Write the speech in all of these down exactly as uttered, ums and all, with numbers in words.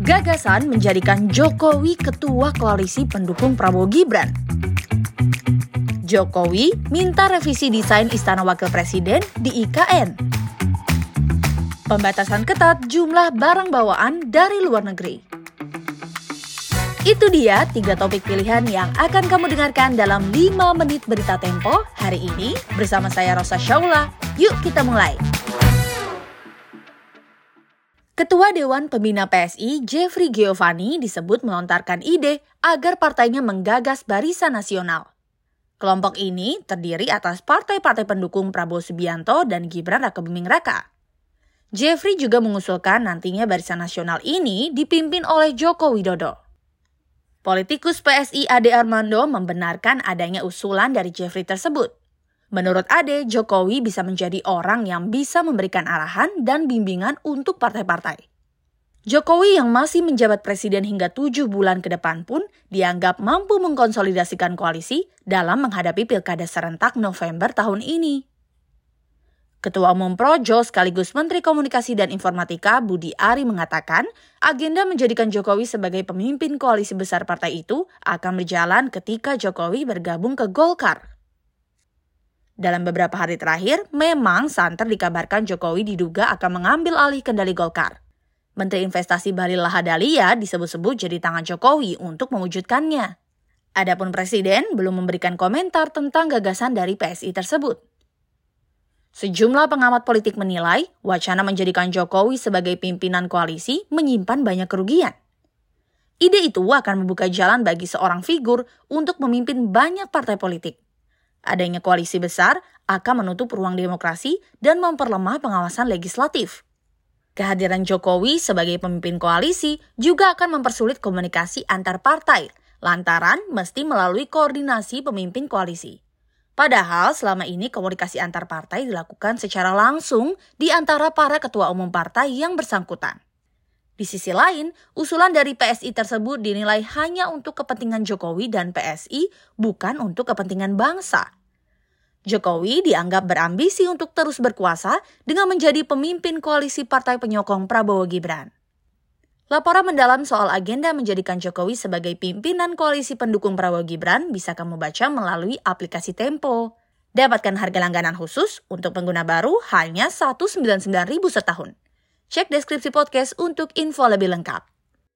Gagasan menjadikan Jokowi ketua koalisi pendukung Prabowo Gibran. Jokowi minta revisi desain Istana Wakil Presiden di I K N. Pembatasan ketat jumlah barang bawaan dari luar negeri. Itu dia tiga topik pilihan yang akan kamu dengarkan dalam lima menit berita Tempo hari ini bersama saya Rosa Shaula. Yuk kita mulai. Ketua Dewan Pembina P S I, Jeffrey Giovanni, disebut melontarkan ide agar partainya menggagas Barisan Nasional. Kelompok ini terdiri atas partai-partai pendukung Prabowo Subianto dan Gibran Rakebuming Raka. Jeffrey juga mengusulkan nantinya Barisan Nasional ini dipimpin oleh Joko Widodo. Politikus P S I Ade Armando membenarkan adanya usulan dari Jeffrey tersebut. Menurut Ade, Jokowi bisa menjadi orang yang bisa memberikan arahan dan bimbingan untuk partai-partai. Jokowi yang masih menjabat presiden hingga tujuh bulan ke depan pun dianggap mampu mengkonsolidasikan koalisi dalam menghadapi pilkada serentak November tahun ini. Ketua Umum Projo sekaligus Menteri Komunikasi dan Informatika Budi Ari mengatakan agenda menjadikan Jokowi sebagai pemimpin koalisi besar partai itu akan berjalan ketika Jokowi bergabung ke Golkar. Dalam beberapa hari terakhir, memang santer dikabarkan Jokowi diduga akan mengambil alih kendali Golkar. Menteri Investasi Bahlil Lahadalia disebut-sebut jadi tangan Jokowi untuk mewujudkannya. Adapun Presiden belum memberikan komentar tentang gagasan dari P S I tersebut. Sejumlah pengamat politik menilai, wacana menjadikan Jokowi sebagai pimpinan koalisi menyimpan banyak kerugian. Ide itu akan membuka jalan bagi seorang figur untuk memimpin banyak partai politik. Adanya koalisi besar akan menutup ruang demokrasi dan memperlemah pengawasan legislatif. Kehadiran Jokowi sebagai pemimpin koalisi juga akan mempersulit komunikasi antar partai, lantaran mesti melalui koordinasi pemimpin koalisi. Padahal selama ini komunikasi antar partai dilakukan secara langsung di antara para ketua umum partai yang bersangkutan. Di sisi lain, usulan dari P S I tersebut dinilai hanya untuk kepentingan Jokowi dan P S I, bukan untuk kepentingan bangsa. Jokowi dianggap berambisi untuk terus berkuasa dengan menjadi pemimpin koalisi partai penyokong Prabowo Gibran. Laporan mendalam soal agenda menjadikan Jokowi sebagai pimpinan koalisi pendukung Prabowo Gibran bisa kamu baca melalui aplikasi Tempo. Dapatkan harga langganan khusus untuk pengguna baru hanya seratus sembilan puluh sembilan ribu rupiah setahun. Cek deskripsi podcast untuk info lebih lengkap.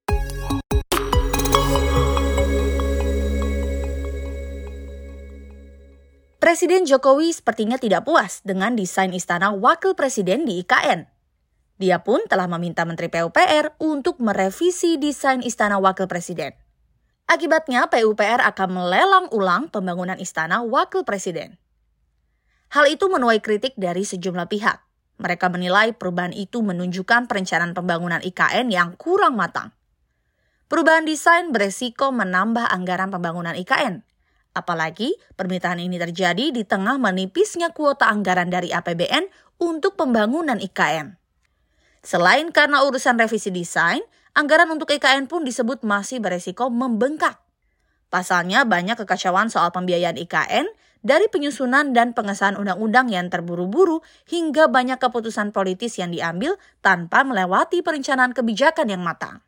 Presiden Jokowi sepertinya tidak puas dengan desain Istana Wakil Presiden di I K N. Dia pun telah meminta Menteri P U P R untuk merevisi desain Istana Wakil Presiden. Akibatnya P U P R akan melelang ulang pembangunan Istana Wakil Presiden. Hal itu menuai kritik dari sejumlah pihak. Mereka menilai perubahan itu menunjukkan perencanaan pembangunan I K N yang kurang matang. Perubahan desain beresiko menambah anggaran pembangunan I K N. Apalagi permintaan ini terjadi di tengah menipisnya kuota anggaran dari A P B N untuk pembangunan I K N. Selain karena urusan revisi desain, anggaran untuk I K N pun disebut masih beresiko membengkak. Pasalnya banyak kekacauan soal pembiayaan I K N, dari penyusunan dan pengesahan undang-undang yang terburu-buru hingga banyak keputusan politis yang diambil tanpa melewati perencanaan kebijakan yang matang.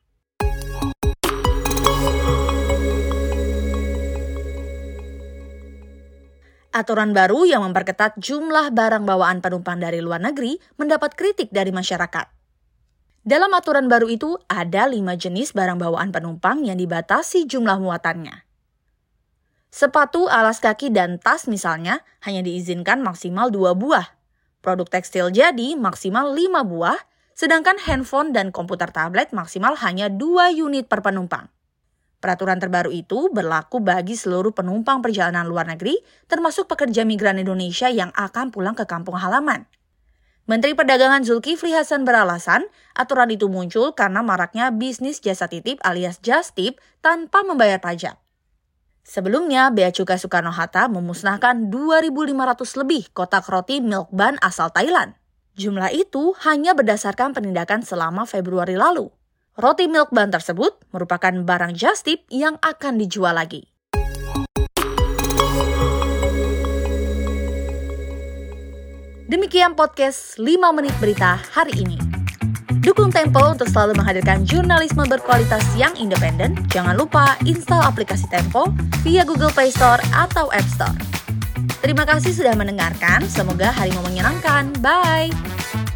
Aturan baru yang memperketat jumlah barang bawaan penumpang dari luar negeri mendapat kritik dari masyarakat. Dalam aturan baru itu ada lima jenis barang bawaan penumpang yang dibatasi jumlah muatannya. Sepatu, alas kaki, dan tas misalnya hanya diizinkan maksimal dua buah. Produk tekstil jadi maksimal lima buah, sedangkan handphone dan komputer tablet maksimal hanya dua unit per penumpang. Peraturan terbaru itu berlaku bagi seluruh penumpang perjalanan luar negeri, termasuk pekerja migran Indonesia yang akan pulang ke kampung halaman. Menteri Perdagangan Zulkifli Hasan beralasan, aturan itu muncul karena maraknya bisnis jasa titip alias just tip tanpa membayar pajak. Sebelumnya, Bea Cukai Soekarno-Hatta memusnahkan dua ribu lima ratus lebih kotak roti Milk Bun asal Thailand. Jumlah itu hanya berdasarkan penindakan selama Februari lalu. Roti Milk Bun tersebut merupakan barang just tip yang akan dijual lagi. Demikian podcast lima menit berita hari ini. Dukung Tempo untuk selalu menghadirkan jurnalisme berkualitas yang independen. Jangan lupa install aplikasi Tempo via Google Play Store atau App Store. Terima kasih sudah mendengarkan, semoga harimu menyenangkan. Bye!